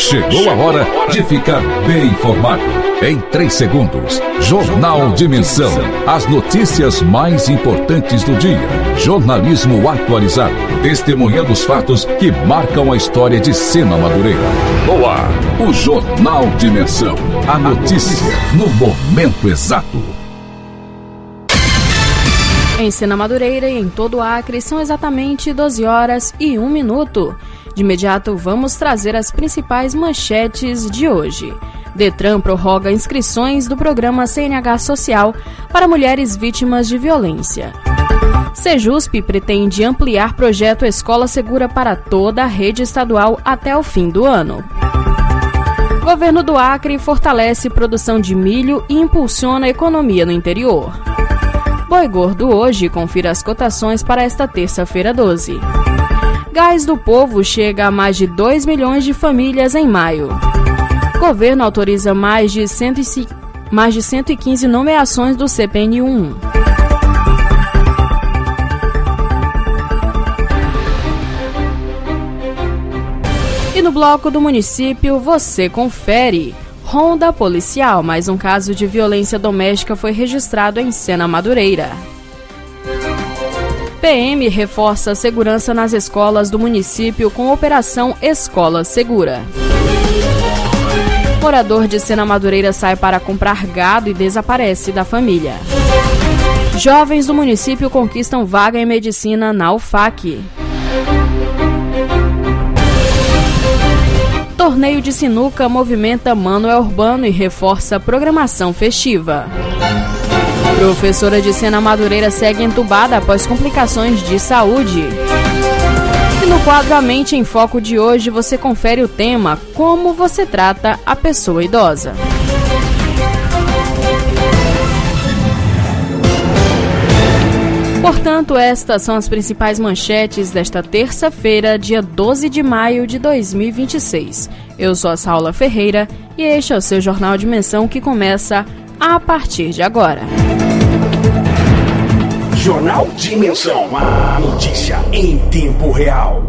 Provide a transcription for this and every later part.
Chegou a hora de ficar bem informado. Em 3 segundos, Jornal Dimensão. As notícias mais importantes do dia. Jornalismo atualizado. Testemunhando os fatos que marcam a história de Sena Madureira. No ar, o Jornal Dimensão. A notícia no momento exato. Em Sena Madureira e em todo o Acre são exatamente 12 horas e 1 minuto. De imediato vamos trazer as principais manchetes de hoje. Detran prorroga inscrições do programa CNH Social para mulheres vítimas de violência. Sejusp pretende ampliar projeto Escola Segura para toda a rede estadual até o fim do ano. Governo do Acre fortalece produção de milho e impulsiona a economia no interior. Boi Gordo hoje, confira as cotações para esta terça-feira 12. Gás do Povo chega a mais de 2 milhões de famílias em maio. Governo autoriza mais de 115 nomeações do CPN1. E no bloco do município, você confere. Ronda policial, mais um caso de violência doméstica foi registrado em Sena Madureira. PM reforça a segurança nas escolas do município com Operação Escola Segura. Morador de Sena Madureira sai para comprar gado e desaparece da família. Jovens do município conquistam vaga em medicina na UFAC. Torneio de sinuca movimenta Manuel Urbano e reforça a programação festiva. Professora de Sena Madureira segue entubada após complicações de saúde. E no quadro A Mente em Foco de hoje você confere o tema Como você trata a pessoa idosa. Portanto, estas são as principais manchetes desta terça-feira, dia 12 de maio de 2026. Eu sou a Saula Ferreira e este é o seu Jornal Dimensão que começa a partir de agora. Jornal Dimensão, a notícia em tempo real.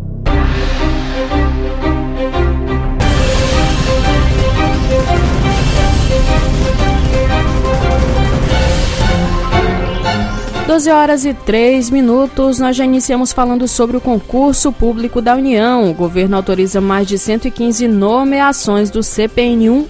Doze horas e 3 minutos, nós já iniciamos falando sobre o concurso público da União. O governo autoriza mais de 115 nomeações do CPN1.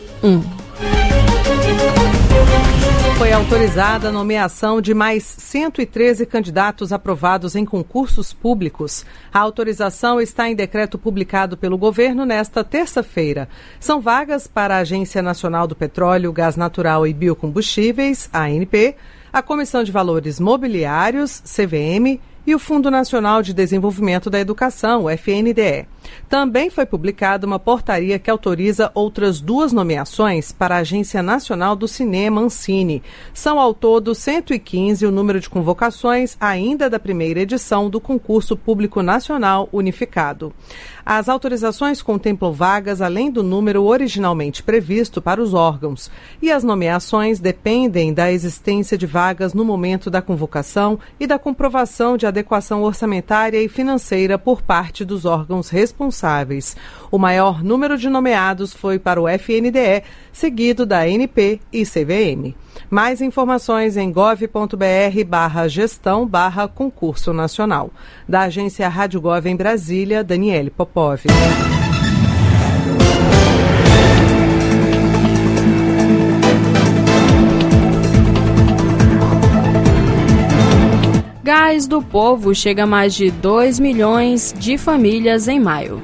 Foi autorizada a nomeação de mais 113 candidatos aprovados em concursos públicos. A autorização está em decreto publicado pelo governo nesta terça-feira. São vagas para a Agência Nacional do Petróleo, Gás Natural e Biocombustíveis, ANP, a Comissão de Valores Mobiliários, CVM, e o Fundo Nacional de Desenvolvimento da Educação, o FNDE. Também foi publicada uma portaria que autoriza outras 2 nomeações para a Agência Nacional do Cinema, Ancine. São ao todo 115 o número de convocações ainda da primeira edição do Concurso Público Nacional Unificado. As autorizações contemplam vagas além do número originalmente previsto para os órgãos, e as nomeações dependem da existência de vagas no momento da convocação e da comprovação de adequação orçamentária e financeira por parte dos órgãos responsáveis. O maior número de nomeados foi para o FNDE, seguido da ANP e CVM. Mais informações em gov.br/gestão/concurso nacional. Da agência Rádio Gov em Brasília, Daniele Popov. Gás do Povo chega a mais de 2 milhões de famílias em maio.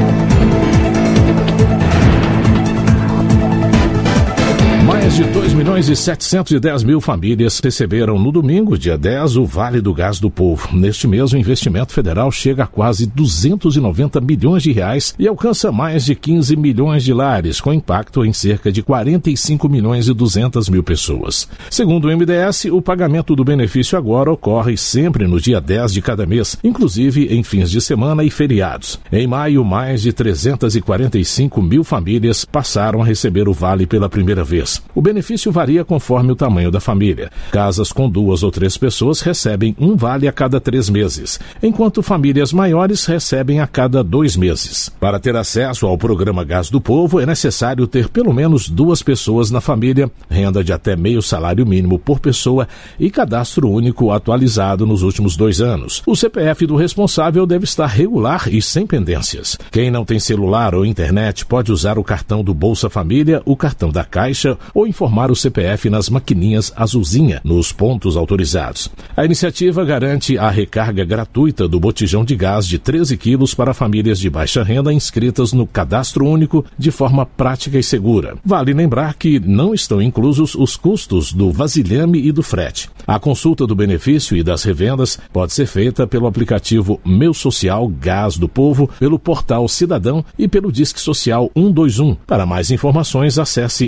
Mais de 2.710.000 famílias receberam no domingo, dia 10, o Vale do Gás do Povo. Neste mês, o investimento federal chega a quase 290 milhões de reais e alcança mais de 15 milhões de lares, com impacto em cerca de 45 milhões e 200 mil pessoas. Segundo o MDS, o pagamento do benefício agora ocorre sempre no dia 10 de cada mês, inclusive em fins de semana e feriados. Em maio, mais de 345 mil famílias passaram a receber o Vale pela primeira vez. O benefício varia conforme o tamanho da família. Casas com 2 ou 3 pessoas recebem um vale a cada 3 meses, enquanto famílias maiores recebem a cada 2 meses. Para ter acesso ao programa Gás do Povo, é necessário ter pelo menos 2 pessoas na família, renda de até meio salário mínimo por pessoa e cadastro único atualizado nos últimos 2 anos. O CPF do responsável deve estar regular e sem pendências. Quem não tem celular ou internet pode usar o cartão do Bolsa Família, o cartão da Caixa ou informar o CPF nas maquininhas azulzinha, nos pontos autorizados. A iniciativa garante a recarga gratuita do botijão de gás de 13 quilos para famílias de baixa renda inscritas no Cadastro Único de forma prática e segura. Vale lembrar que não estão inclusos os custos do vasilhame e do frete. A consulta do benefício e das revendas pode ser feita pelo aplicativo Meu Social Gás do Povo, pelo portal Cidadão e pelo Disque Social 121. Para mais informações, acesse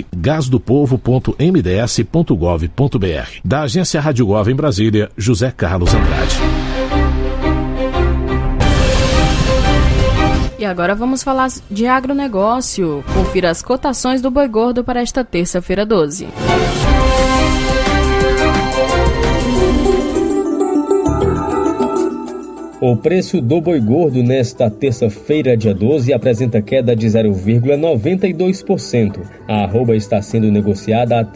gasdopovo.mds.gov.br. Da Agência Rádio Gov em Brasília, José Carlos Andrade. E agora vamos falar de agronegócio. Confira as cotações do boi gordo para esta terça-feira 12. O preço do boi gordo nesta terça-feira, dia 12, apresenta queda de 0,92%. A arroba está sendo negociada a R$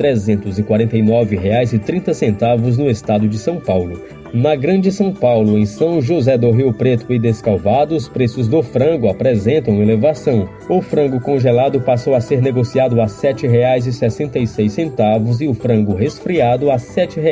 349,30 no estado de São Paulo. Na Grande São Paulo, em São José do Rio Preto e Descalvado, os preços do frango apresentam elevação. O frango congelado passou a ser negociado a R$ 7,66 e o frango resfriado a R$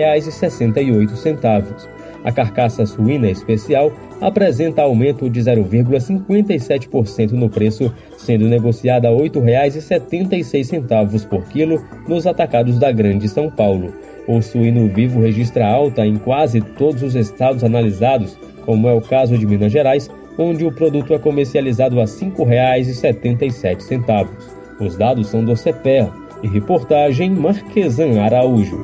7,68. A carcaça suína especial apresenta aumento de 0,57% no preço, sendo negociada a R$ 8,76 por quilo nos atacados da Grande São Paulo. O suíno vivo registra alta em quase todos os estados analisados, como é o caso de Minas Gerais, onde o produto é comercializado a R$ 5,77. Os dados são do CPEA e reportagem Marquesan Araújo.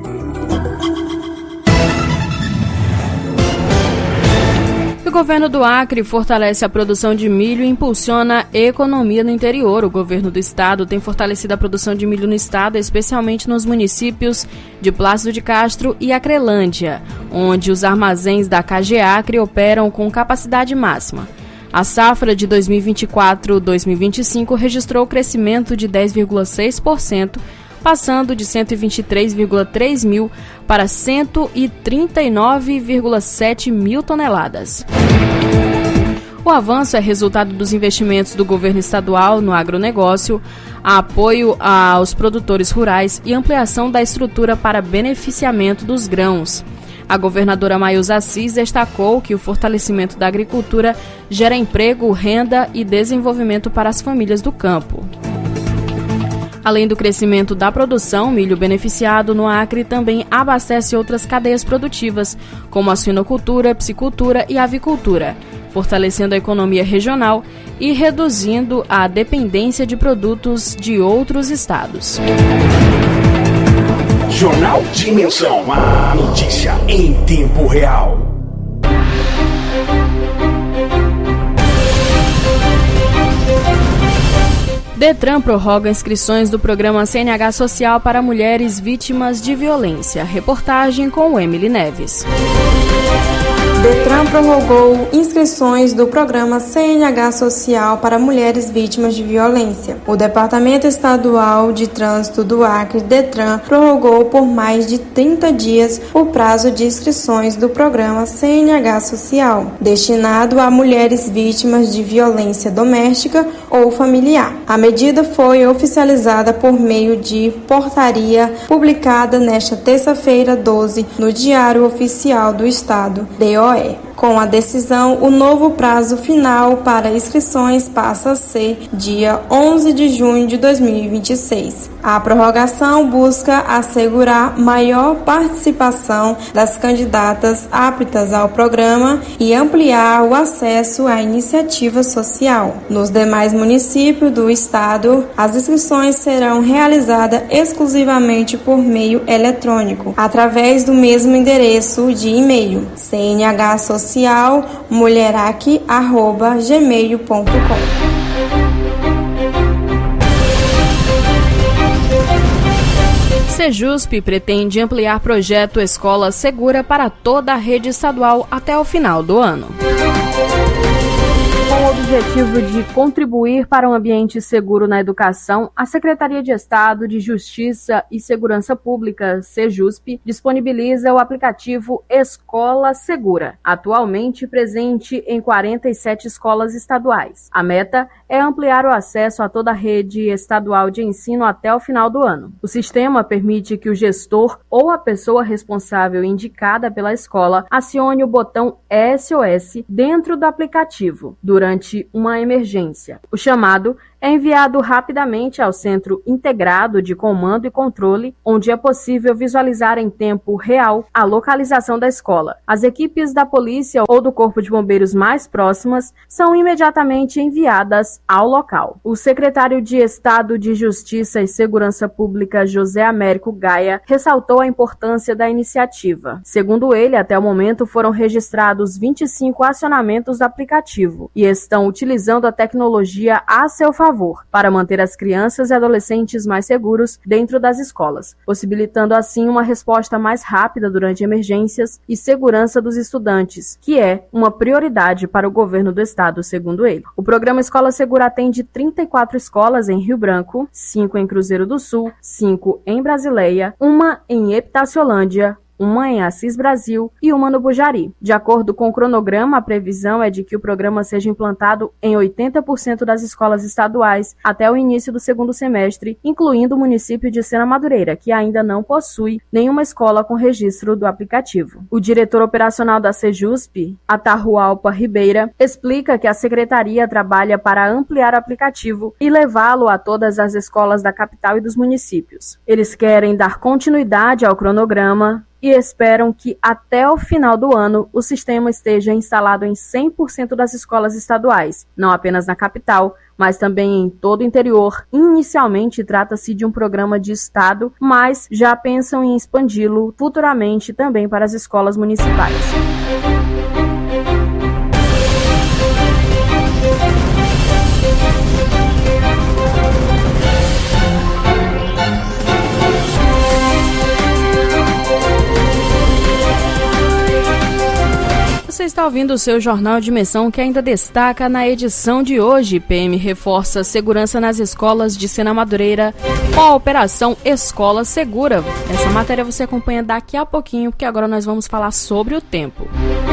O governo do Acre fortalece a produção de milho e impulsiona a economia no interior. O governo do estado tem fortalecido a produção de milho no estado, especialmente nos municípios de Plácido de Castro e Acrelândia, onde os armazéns da KG Acre operam com capacidade máxima. A safra de 2024-2025 registrou crescimento de 10,6%, passando de 123,3 mil para 139,7 mil toneladas. O avanço é resultado dos investimentos do governo estadual no agronegócio, apoio aos produtores rurais e ampliação da estrutura para beneficiamento dos grãos. A governadora Maísa Assis destacou que o fortalecimento da agricultura gera emprego, renda e desenvolvimento para as famílias do campo. Além do crescimento da produção, o milho beneficiado no Acre também abastece outras cadeias produtivas, como a suinocultura, piscicultura e avicultura, fortalecendo a economia regional e reduzindo a dependência de produtos de outros estados. Jornal Dimensão, a notícia em tempo real. Detran prorroga inscrições do programa CNH Social para mulheres vítimas de violência. Reportagem com Emily Neves. Detran prorrogou inscrições do programa CNH Social para mulheres vítimas de violência. O Departamento Estadual de Trânsito do Acre, Detran, prorrogou por mais de 30 dias o prazo de inscrições do programa CNH Social, destinado a mulheres vítimas de violência doméstica ou familiar. A medida foi oficializada por meio de portaria publicada nesta terça-feira 12 no Diário Oficial do Estado, DOE. Com a decisão, o novo prazo final para inscrições passa a ser dia 11 de junho de 2026. A prorrogação busca assegurar maior participação das candidatas aptas ao programa e ampliar o acesso à iniciativa social. Nos demais municípios do estado, as inscrições serão realizadas exclusivamente por meio eletrônico, através do mesmo endereço de e-mail, cnhsocialmulherac@gmail.com. Sejusp pretende ampliar projeto Escola Segura para toda a rede estadual até o final do ano. Com o objetivo de contribuir para um ambiente seguro na educação, a Secretaria de Estado de Justiça e Segurança Pública, Sejusp, disponibiliza o aplicativo Escola Segura, atualmente presente em 47 escolas estaduais. A meta é ampliar o acesso a toda a rede estadual de ensino até o final do ano. O sistema permite que o gestor ou a pessoa responsável indicada pela escola acione o botão SOS dentro do aplicativo durante uma emergência. O chamado é enviado rapidamente ao Centro Integrado de Comando e Controle, onde é possível visualizar em tempo real a localização da escola. As equipes da polícia ou do Corpo de Bombeiros mais próximas são imediatamente enviadas ao local. O secretário de Estado de Justiça e Segurança Pública, José Américo Gaia, ressaltou a importância da iniciativa. Segundo ele, até o momento foram registrados 25 acionamentos do aplicativo e estão utilizando a tecnologia a seu favor para manter as crianças e adolescentes mais seguros dentro das escolas, possibilitando assim uma resposta mais rápida durante emergências e segurança dos estudantes, que é uma prioridade para o governo do estado, segundo ele. O programa Escola Segura atende 34 escolas em Rio Branco, 5 em Cruzeiro do Sul, 5 em Brasileia, 1 em Epitaciolândia, 1 em Assis Brasil e 1 no Bujari. De acordo com o cronograma, a previsão é de que o programa seja implantado em 80% das escolas estaduais até o início do segundo semestre, incluindo o município de Sena Madureira, que ainda não possui nenhuma escola com registro do aplicativo. O diretor operacional da Sejusp, Atahualpa Ribeira, explica que a secretaria trabalha para ampliar o aplicativo e levá-lo a todas as escolas da capital e dos municípios. Eles querem dar continuidade ao cronograma e esperam que até o final do ano o sistema esteja instalado em 100% das escolas estaduais, não apenas na capital, mas também em todo o interior. Inicialmente trata-se de um programa de estado, mas já pensam em expandi-lo futuramente também para as escolas municipais. Você está ouvindo o seu Jornal de Dimensão, que ainda destaca na edição de hoje. PM reforça segurança nas escolas de Sena Madureira com a operação Escola Segura. Essa matéria você acompanha daqui a pouquinho, porque agora nós vamos falar sobre o tempo.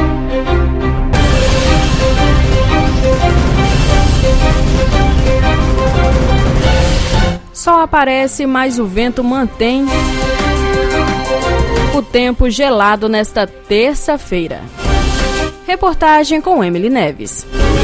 Sol aparece, mas o vento mantém o tempo gelado nesta terça-feira. Reportagem com Emily Neves.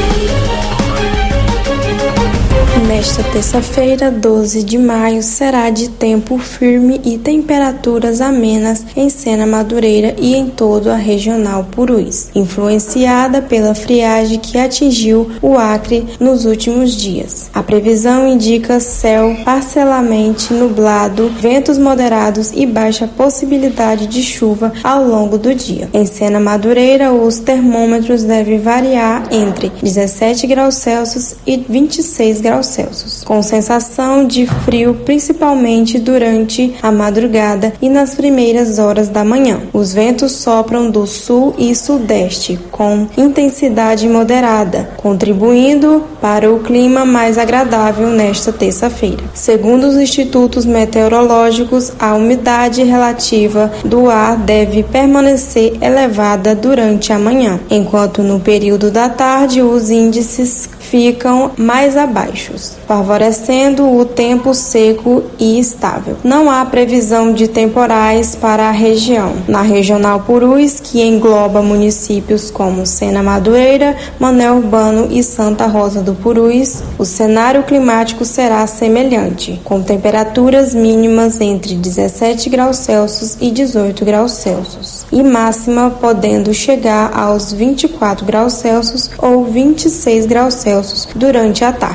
Nesta terça-feira, 12 de maio, será de tempo firme e temperaturas amenas em Sena Madureira e em toda a regional Purus, influenciada pela friagem que atingiu o Acre nos últimos dias. A previsão indica céu parcialmente nublado, ventos moderados e baixa possibilidade de chuva ao longo do dia. Em Sena Madureira, os termômetros devem variar entre 17 graus Celsius e 26 graus Celsius, com sensação de frio principalmente durante a madrugada e nas primeiras horas da manhã. Os ventos sopram do sul e sudeste com intensidade moderada, contribuindo para o clima mais agradável nesta terça-feira. Segundo os institutos meteorológicos, a umidade relativa do ar deve permanecer elevada durante a manhã, enquanto no período da tarde os índices ficam mais abaixo, favorecendo o tempo seco e estável. Não há previsão de temporais para a região. Na regional Purus, que engloba municípios como Sena Madureira, Mané Urbano e Santa Rosa do Purus, o cenário climático será semelhante, com temperaturas mínimas entre 17 graus Celsius e 18 graus Celsius, e máxima podendo chegar aos 24 graus Celsius ou 26 graus Celsius durante a tarde. A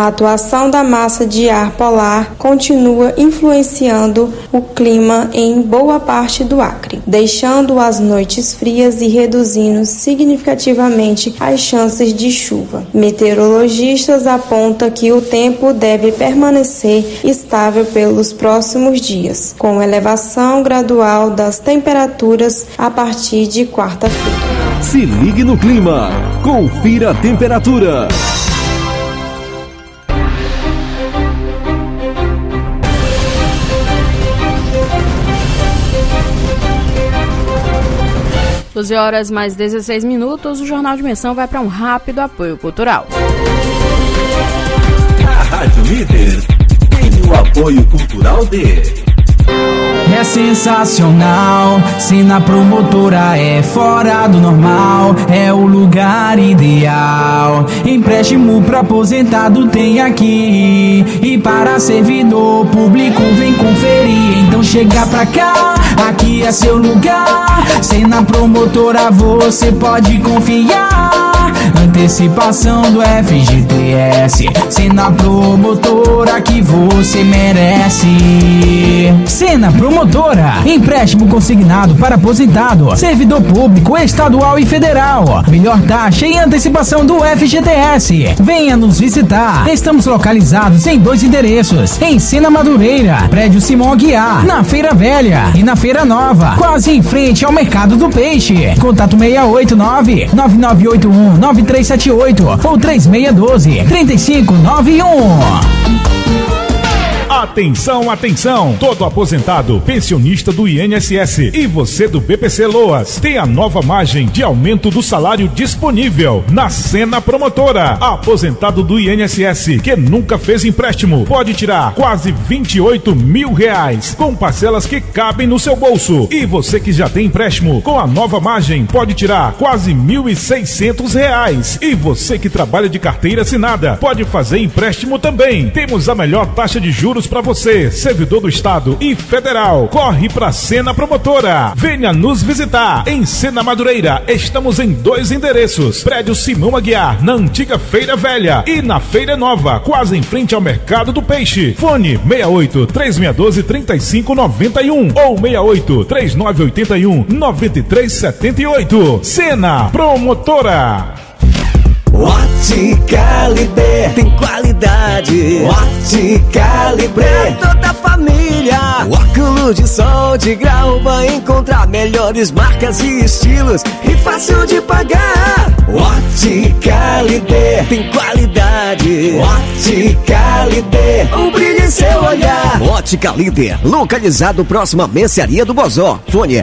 A atuação da massa de ar polar continua influenciando o clima em boa parte do Acre, deixando as noites frias e reduzindo significativamente as chances de chuva. Meteorologistas apontam que o tempo deve permanecer estável pelos próximos dias, com elevação gradual das temperaturas a partir de quarta-feira. Se ligue no clima, confira a temperatura. Às 12h mais 16, o Jornal de Menção vai para um rápido apoio cultural. A Rádio Líder tem o apoio cultural de... É sensacional, Sena Promotora é fora do normal, é o lugar ideal. Empréstimo pra aposentado tem aqui, e para servidor público vem conferir. Então chega pra cá, aqui é seu lugar. Sena Promotora você pode confiar. Antecipação do FGTS, Sena Promotora que você merece. Sena Promotora, empréstimo consignado para aposentado, servidor público, estadual e federal. Melhor taxa e antecipação do FGTS. Venha nos visitar. Estamos localizados em 2 endereços, em Sena Madureira, prédio Simão Aguiar, na Feira Velha e na Feira Nova, quase em frente ao Mercado do Peixe. Contato 689-9981-9378 ou 3612-3591. Atenção, atenção! Todo aposentado, pensionista do INSS e você do BPC Loas tem a nova margem de aumento do salário disponível na Sena Promotora. Aposentado do INSS que nunca fez empréstimo pode tirar quase R$28 mil com parcelas que cabem no seu bolso. E você que já tem empréstimo com a nova margem pode tirar quase R$1.600. E você que trabalha de carteira assinada pode fazer empréstimo também. Temos a melhor taxa de juros para você, servidor do Estado e Federal. Corre pra Sena Promotora. Venha nos visitar em Sena Madureira. Estamos em 2 endereços: prédio Simão Aguiar, na antiga Feira Velha, e na Feira Nova, quase em frente ao Mercado do Peixe. Fone 68-3612-3591 ou 68-3981-9378. Sena Promotora. Ótica Libre tem qualidade. Ótica Libre é toda a família. Óculos de sol de grau vai encontrar melhores marcas e estilos e fácil de pagar. Ótica Libre tem qualidade. Ótica Libre, um brilho em seu olhar. Ótica Líder, localizado próximo à Mercearia do Bozó. Fone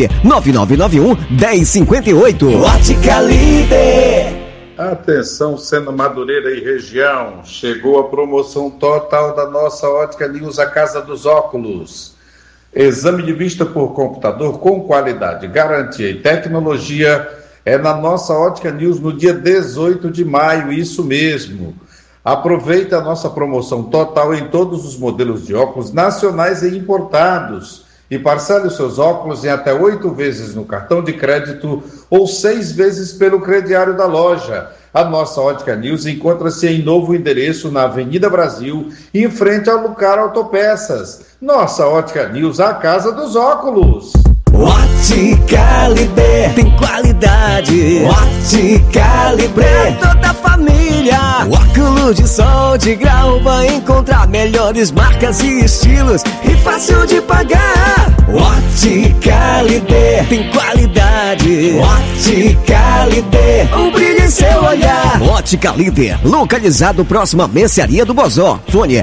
99991-1058. Ótica Líder. Atenção, Sena Madureira e região, chegou a promoção total da nossa Ótica News, a Casa dos Óculos. Exame de vista por computador com qualidade, garantia e tecnologia é na nossa Ótica News no dia 18 de maio, isso mesmo. Aproveite a nossa promoção total em todos os modelos de óculos nacionais e importados e parcele os seus óculos em até 8 vezes no cartão de crédito ou 6 vezes pelo crediário da loja. A nossa Ótica News encontra-se em novo endereço na Avenida Brasil, em frente ao Lucar Autopeças. Nossa Ótica News, a Casa dos Óculos. Ótica Libre tem qualidade. Ótica Libre é toda a família. Óculos de sol de grau vai encontrar melhores marcas e estilos e fácil de pagar. Ótica Libre tem qualidade. Ótica Libre, um brilho em seu olhar. Ótica Líder, localizado próximo à Mercearia do Bozó. Fone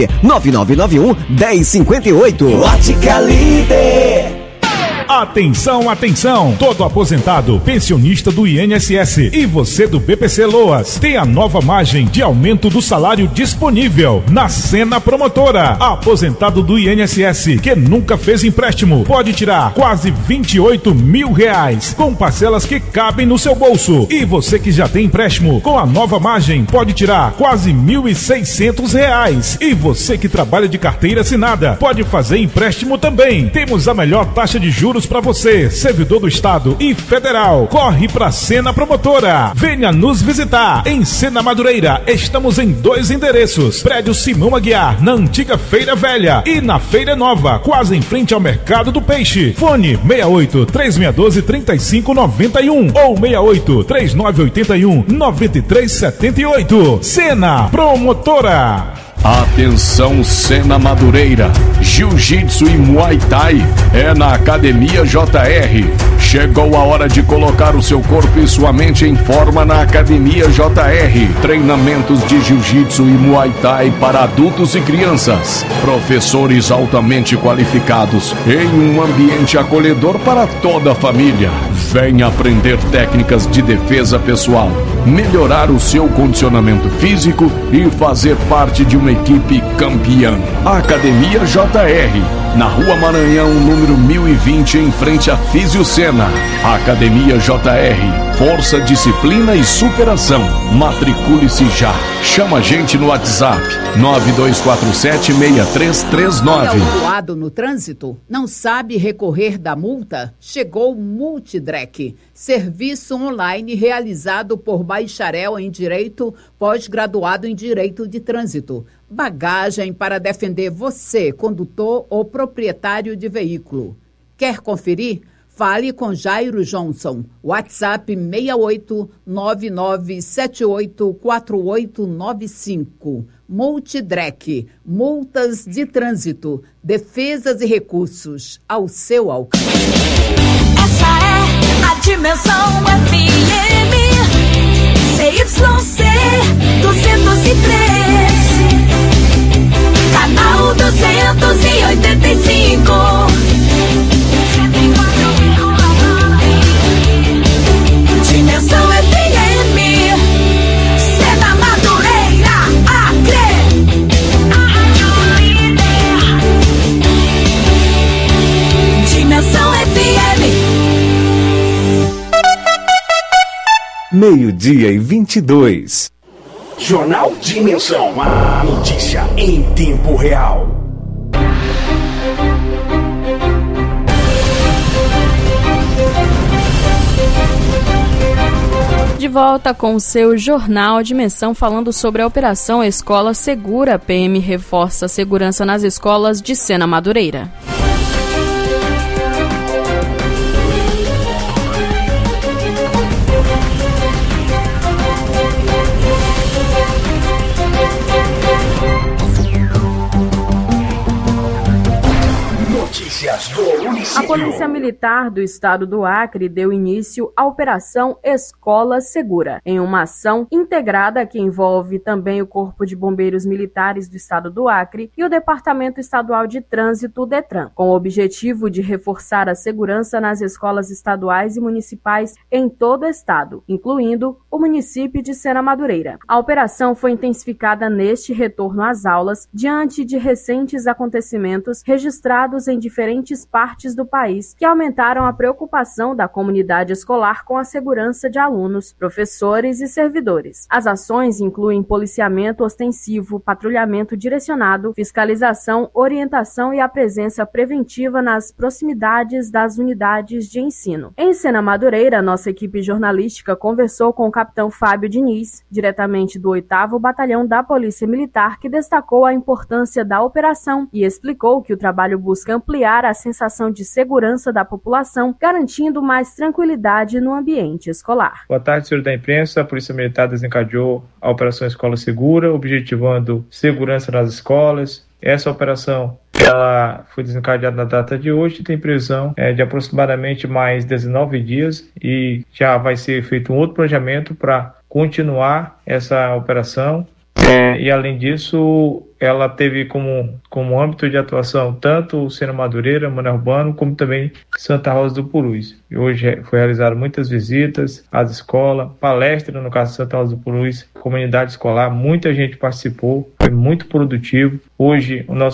99991-1058. Ótica Líder. Atenção, atenção! Todo aposentado, pensionista do INSS e você do BPC Loas tem a nova margem de aumento do salário disponível na Sena Promotora. Aposentado do INSS que nunca fez empréstimo pode tirar quase R$28 mil com parcelas que cabem no seu bolso. E você que já tem empréstimo com a nova margem pode tirar quase R$1.600. E você que trabalha de carteira assinada pode fazer empréstimo também. Temos a melhor taxa de juros empregos para você, servidor do Estado e Federal. Corre pra Sena Promotora. Venha nos visitar em Sena Madureira. Estamos em 2 endereços: Prédio Simão Aguiar, na antiga Feira Velha, e na Feira Nova, quase em frente ao Mercado do Peixe. Fone 68-3612-3591 ou 68-3981-9378. Sena Promotora. Atenção, Sena Madureira, Jiu-Jitsu e Muay Thai é na Academia JR. Chegou a hora de colocar o seu corpo e sua mente em forma na Academia JR. Treinamentos de Jiu-Jitsu e Muay Thai para adultos e crianças. Professores altamente qualificados em um ambiente acolhedor para toda a família. Venha aprender técnicas de defesa pessoal, melhorar o seu condicionamento físico e fazer parte de uma equipe campeã. Academia JR, na Rua Maranhão, número 1020, em frente à Físio Sena. Academia JR, força, disciplina e superação. Matricule-se já. Chama a gente no WhatsApp 9247-6339. Autuado no trânsito? Não sabe recorrer da multa? Chegou o Multidrec, serviço online realizado por bacharel em Direito, pós-graduado em Direito de Trânsito. Bagagem para defender você, condutor ou proprietário de veículo. Quer conferir? Fale com Jairo Johnson. WhatsApp 6899784895. Multidrec, multas de trânsito, defesas e recursos ao seu alcance. Essa é a Dimensão FM, CYC 203, canal 285. Dimensão FM, Sena Madureira, Acre. Dimensão FM. 12:22. Jornal Dimensão, a notícia em tempo real. De volta com o seu Jornal Dimensão, falando sobre a Operação Escola Segura. PM reforça a segurança nas escolas de Sena Madureira. A Polícia Militar do Estado do Acre deu início à Operação Escola Segura, em uma ação integrada que envolve também o Corpo de Bombeiros Militares do Estado do Acre e o Departamento Estadual de Trânsito, DETRAN, com o objetivo de reforçar a segurança nas escolas estaduais e municipais em todo o estado, incluindo o município de Sena Madureira. A operação foi intensificada neste retorno às aulas, diante de recentes acontecimentos registrados em diferentes partes do país, que aumentaram a preocupação da comunidade escolar com a segurança de alunos, professores e servidores. As ações incluem policiamento ostensivo, patrulhamento direcionado, fiscalização, orientação e a presença preventiva nas proximidades das unidades de ensino. Em Sena Madureira, nossa equipe jornalística conversou com o capitão Fábio Diniz, diretamente do 8º Batalhão da Polícia Militar, que destacou a importância da operação e explicou que o trabalho busca ampliar a sensação de segurança da população, garantindo mais tranquilidade no ambiente escolar. Boa tarde, senhor da imprensa. A Polícia Militar desencadeou a Operação Escola Segura, objetivando segurança nas escolas. Essa operação ela foi desencadeada na data de hoje e tem previsão de aproximadamente mais 19 dias e já vai ser feito um outro planejamento para continuar essa operação. E além disso, ela teve como âmbito de atuação tanto o Sena Madureira, Manuel Urbano, como também Santa Rosa do Purus. E hoje foi realizado muitas visitas às escolas, palestra no caso de Santa Rosa do Purus, comunidade escolar, muita gente participou, foi muito produtivo. Hoje o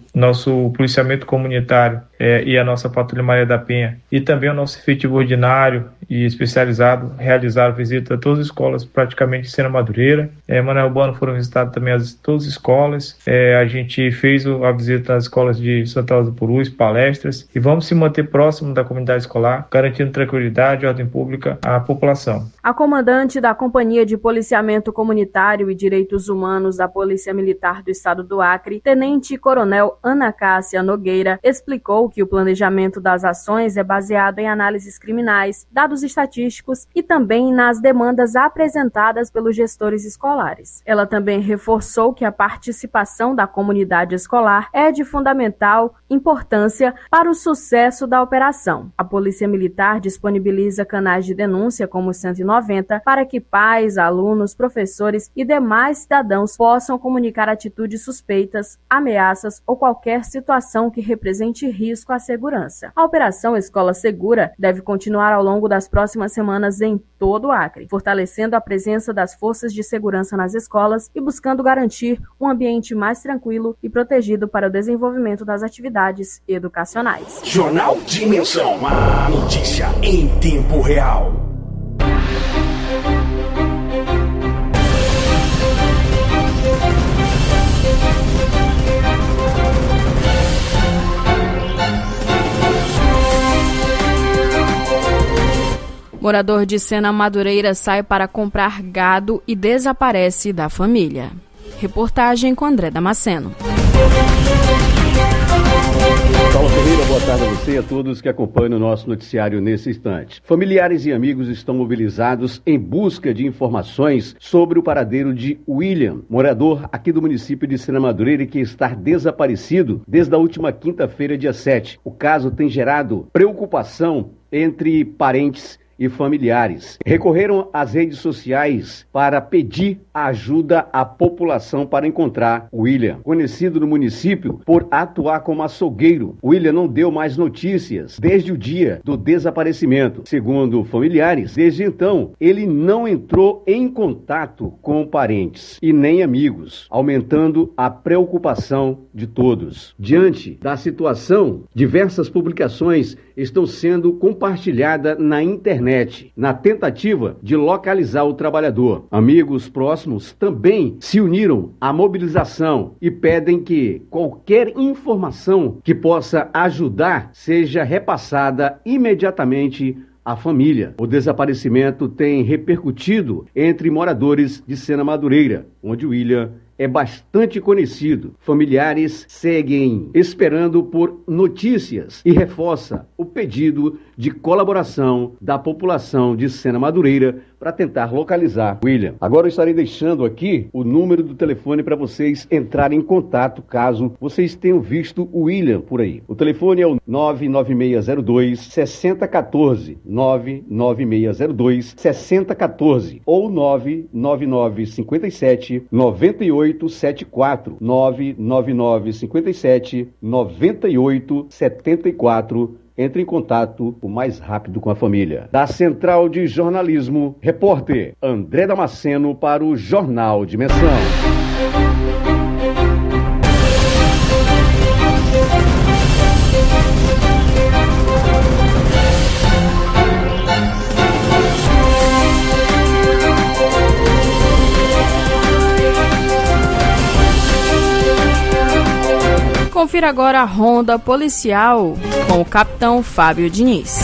nosso policiamento comunitário e a nossa Patrulha Maria da Penha e também o nosso efetivo ordinário e especializado realizaram visita a todas as escolas praticamente de Sena Madureira. Manoel Bueno foram visitadas também todas as escolas. A gente fez a visita às escolas de Santa Rosa do Purus, palestras, e vamos se manter próximo da comunidade escolar, garantindo tranquilidade e ordem pública à população. A comandante da Companhia de Policiamento Comunitário e Direitos Humanos da Polícia Militar do Estado do Acre, Tenente Coronel Ana Cássia Nogueira, explicou que o planejamento das ações é baseado em análises criminais, dados estatísticos e também nas demandas apresentadas pelos gestores escolares. Ela também reforçou que a participação da comunidade escolar é de fundamental importância para o sucesso da operação. A Polícia Militar disponibiliza canais de denúncia como o 190 para que pais, alunos, professores e demais cidadãos possam comunicar atitudes suspeitas, ameaças ou qualquer situação que represente risco à segurança. A Operação Escola Segura deve continuar ao longo das próximas semanas em todo o Acre, fortalecendo a presença das forças de segurança nas escolas e buscando garantir um ambiente mais tranquilo e protegido para o desenvolvimento das atividades educacionais. Jornal Dimensão, a notícia em tempo real. Morador de Sena Madureira sai para comprar gado e desaparece da família. Reportagem com André Damasceno. Paulo Ferreira, boa tarde a você e a todos que acompanham o nosso noticiário nesse instante. Familiares e amigos estão mobilizados em busca de informações sobre o paradeiro de William, morador aqui do município de Sena Madureira que está desaparecido desde a última quinta-feira, dia 7. O caso tem gerado preocupação entre parentes e familiares. Recorreram às redes sociais para pedir ajuda à população para encontrar William. Conhecido no município por atuar como açougueiro, William não deu mais notícias desde o dia do desaparecimento. Segundo familiares, desde então, ele não entrou em contato com parentes e nem amigos, aumentando a preocupação de todos. Diante da situação, diversas publicações estão sendo compartilhadas na internet, na tentativa de localizar o trabalhador. Amigos próximos também se uniram à mobilização e pedem que qualquer informação que possa ajudar seja repassada imediatamente à família. O desaparecimento tem repercutido entre moradores de Sena Madureira, onde William é bastante conhecido. Familiares seguem esperando por notícias e reforça o pedido de colaboração da população de Sena Madureira para tentar localizar William. Agora eu estarei deixando aqui o número do telefone para vocês entrarem em contato caso vocês tenham visto o William por aí. O telefone é o 99602-6014, 99602-6014 ou 99957-9874, 99957-9874. Entre em contato o mais rápido com a família. Da Central de Jornalismo, repórter André Damasceno para o Jornal Dimensão. Confira agora a ronda policial com o capitão Fábio Diniz.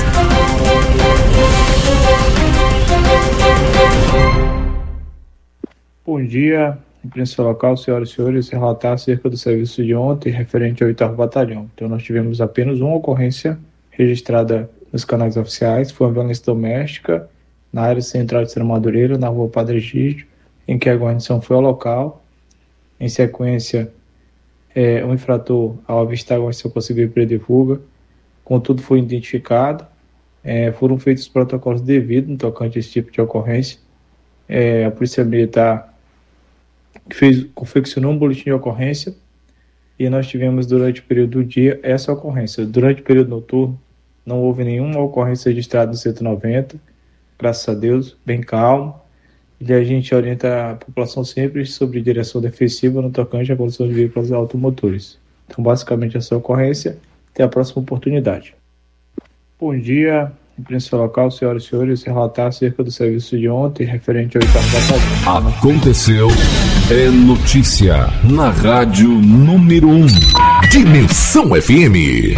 Bom dia, imprensa local, senhoras e senhores, relatar acerca do serviço de ontem referente ao 8º Batalhão. Então nós tivemos apenas uma ocorrência registrada nos canais oficiais, foi uma violência doméstica na área central de Sena Madureira, na rua Padre Egídio, em que a guarnição foi ao local. Em sequência, um infrator, ao avistar a guarnição, conseguiu prender fuga. Contudo, foi identificado. Foram feitos os protocolos devidos no tocante a esse tipo de ocorrência. A Polícia Militar confeccionou um boletim de ocorrência e nós tivemos durante o período do dia essa ocorrência. Durante o período noturno, não houve nenhuma ocorrência registrada no 190, graças a Deus, bem calmo. E a gente orienta a população sempre sobre direção defensiva no tocante à condução de veículos automotores. Então, basicamente, essa ocorrência. Até a próxima oportunidade. Bom dia, imprensa local, senhoras e senhores, relatar acerca do serviço de ontem, referente ao exame da Padrinha. Aconteceu, é notícia na Rádio número 1. Dimensão FM.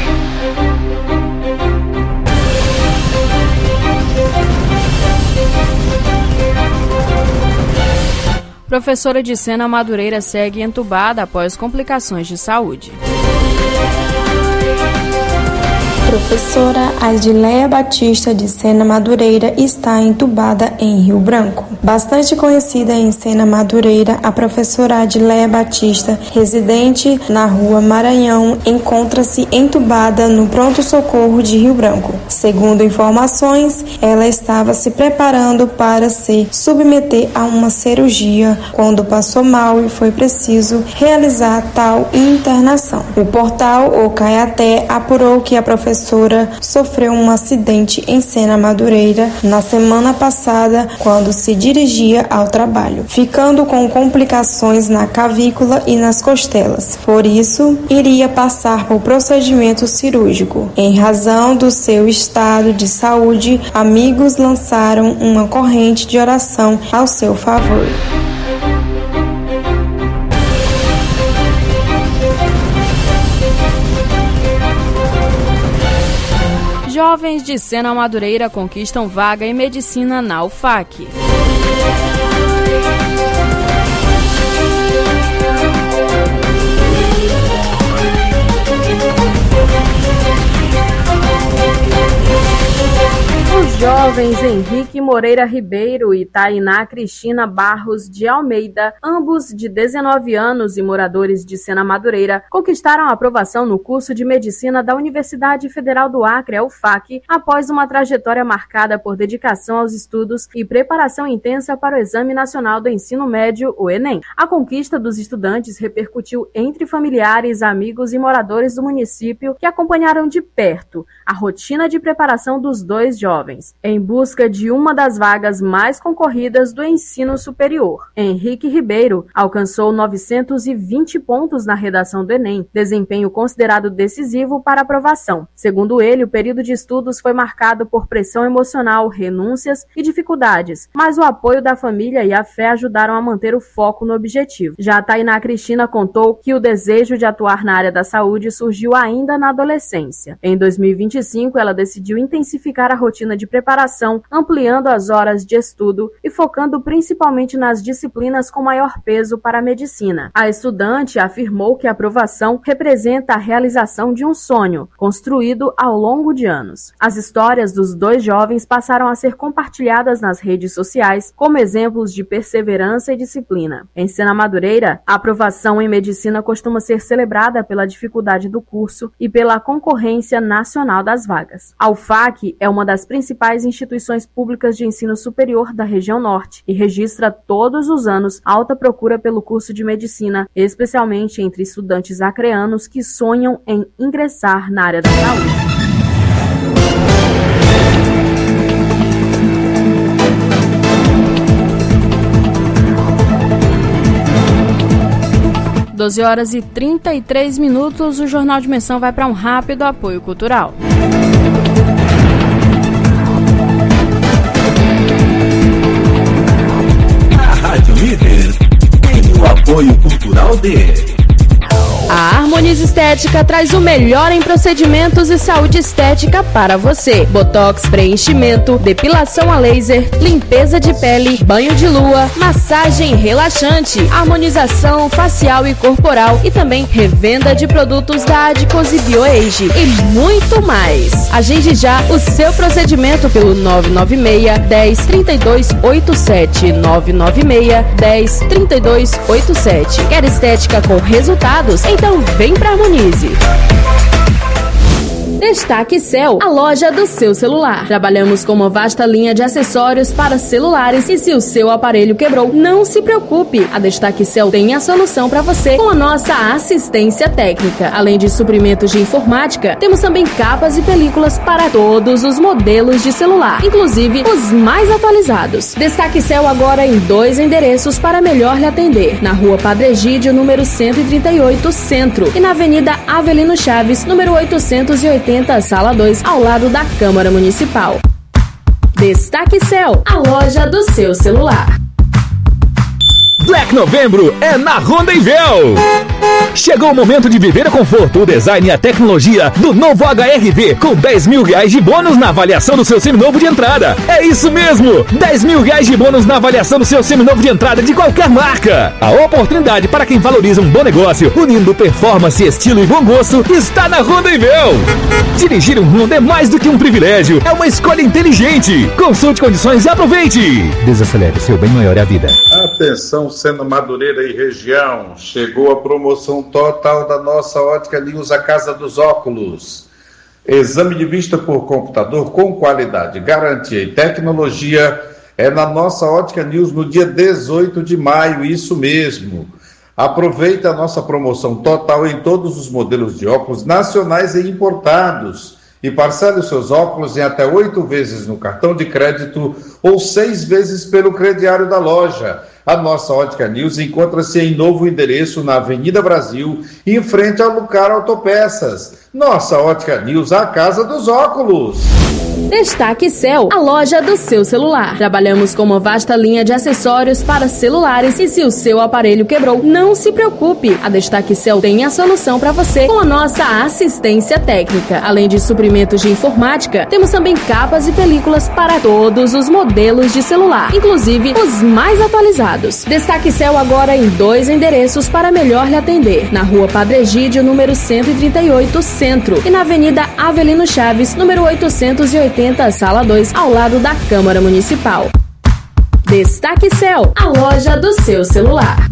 Professora de Sena Madureira segue entubada após complicações de saúde. Professora Adileia Batista de Sena Madureira está entubada em Rio Branco. Bastante conhecida em Sena Madureira, a professora Adileia Batista, residente na rua Maranhão, encontra-se entubada no pronto-socorro de Rio Branco. Segundo informações, ela estava se preparando para se submeter a uma cirurgia quando passou mal e foi preciso realizar tal internação. O portal O Caiaté apurou que a professora sofreu um acidente em Sena Madureira na semana passada quando se dirigia ao trabalho, ficando com complicações na clavícula e nas costelas. Por isso, iria passar por procedimento cirúrgico. Em razão do seu estado de saúde, amigos lançaram uma corrente de oração ao seu favor. Jovens de Sena Madureira conquistam vaga em medicina na UFAC. Os jovens Henrique Moreira Ribeiro e Tainá Cristina Barros de Almeida, ambos de 19 anos e moradores de Sena Madureira, conquistaram a aprovação no curso de medicina da Universidade Federal do Acre, a UFAC, após uma trajetória marcada por dedicação aos estudos e preparação intensa para o Exame Nacional do Ensino Médio, o Enem. A conquista dos estudantes repercutiu entre familiares, amigos e moradores do município que acompanharam de perto a rotina de preparação dos dois jovens, em busca de uma das vagas mais concorridas do ensino superior. Henrique Ribeiro alcançou 920 pontos na redação do Enem, desempenho considerado decisivo para aprovação. Segundo ele, o período de estudos foi marcado por pressão emocional, renúncias e dificuldades, mas o apoio da família e a fé ajudaram a manter o foco no objetivo. Já a Tainá Cristina contou que o desejo de atuar na área da saúde surgiu ainda na adolescência. Em 2025, ela decidiu intensificar a rotina de preparação, ampliando as horas de estudo e focando principalmente nas disciplinas com maior peso para a medicina. A estudante afirmou que a aprovação representa a realização de um sonho, construído ao longo de anos. As histórias dos dois jovens passaram a ser compartilhadas nas redes sociais como exemplos de perseverança e disciplina. Em Sena Madureira, a aprovação em medicina costuma ser celebrada pela dificuldade do curso e pela concorrência nacional das vagas. A UFAC é uma das principais instituições públicas de ensino superior da região norte e registra todos os anos alta procura pelo curso de medicina, especialmente entre estudantes acreanos que sonham em ingressar na área da saúde. Doze horas e 33 minutos, o Jornal Dimensão vai para um rápido apoio cultural. Rádio Líder tem o apoio cultural de... A Harmonize Estética traz o melhor em procedimentos e saúde estética para você. Botox, preenchimento, depilação a laser, limpeza de pele, banho de lua, massagem relaxante, harmonização facial e corporal e também revenda de produtos da Adicos e BioAge e muito mais. Agende já o seu procedimento pelo 996 10 32 87 996 10 32 87. Quer estética com resultados? Então vem pra Harmonize. Destaque Cell, a loja do seu celular. Trabalhamos com uma vasta linha de acessórios para celulares e se o seu aparelho quebrou, não se preocupe. A Destaque Cell tem a solução para você com a nossa assistência técnica. Além de suprimentos de informática, temos também capas e películas para todos os modelos de celular, inclusive os mais atualizados. Destaque Cell agora em 2 endereços para melhor lhe atender. Na Rua Padre Egídio, número 138, Centro, e na Avenida Avelino Chaves, número 880, 280, sala 2, ao lado da Câmara Municipal. Destaque Cell, a loja do seu celular. Black Novembro é na Honda Invel. Chegou o momento de viver o conforto, o design e a tecnologia do novo HR-V com 10 mil reais de bônus na avaliação do seu seminovo de entrada. É isso mesmo, 10 mil reais de bônus na avaliação do seu seminovo de entrada de qualquer marca. A oportunidade para quem valoriza um bom negócio, unindo performance, estilo e bom gosto, está na Honda Invel. Dirigir um Honda é mais do que um privilégio, é uma escolha inteligente. Consulte condições e aproveite. Desacelere, seu bem maior é a vida. Atenção, Sena Madureira e região, chegou a promoção total da nossa Ótica News, a Casa dos Óculos. Exame de vista por computador com qualidade, garantia e tecnologia é na nossa Ótica News no dia 18 de maio, isso mesmo. Aproveita a nossa promoção total em todos os modelos de óculos nacionais e importados e parcele os seus óculos em até 8 vezes no cartão de crédito ou 6 vezes pelo crediário da loja. A nossa Ótica News encontra-se em novo endereço na Avenida Brasil, em frente ao Lucar Autopeças. Nossa Ótica News, a Casa dos Óculos. Destaque Cell, a loja do seu celular. Trabalhamos com uma vasta linha de acessórios para celulares e se o seu aparelho quebrou, não se preocupe. A Destaque Cell tem a solução para você com a nossa assistência técnica. Além de suprimentos de informática, temos também capas e películas para todos os modelos de celular, inclusive os mais atualizados. Destaque Cell agora em 2 endereços para melhor lhe atender. Na Rua Padre Egídio, número 138, Centro, e na Avenida Avelino Chaves, número 880, sala 2, ao lado da Câmara Municipal. Destaque Cell, a loja do seu celular.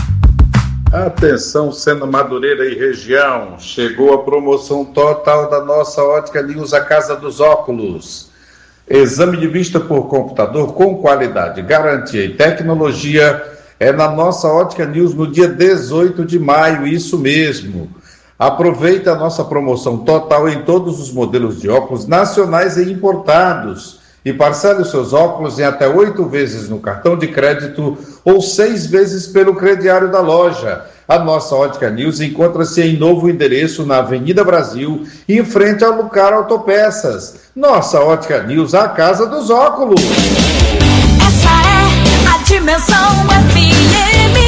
Atenção, Sena Madureira e região, chegou a promoção total da nossa Ótica News, a Casa dos Óculos. Exame de vista por computador com qualidade, garantia e tecnologia é na nossa Ótica News no dia 18 de maio, isso mesmo. Aproveita a nossa promoção total em todos os modelos de óculos nacionais e importados e parcele os seus óculos em até 8 vezes no cartão de crédito ou 6 vezes pelo crediário da loja. A nossa Ótica News encontra-se em novo endereço na Avenida Brasil, em frente ao Lucar Autopeças. Nossa Ótica News, a Casa dos Óculos. Essa é a Dimensão FM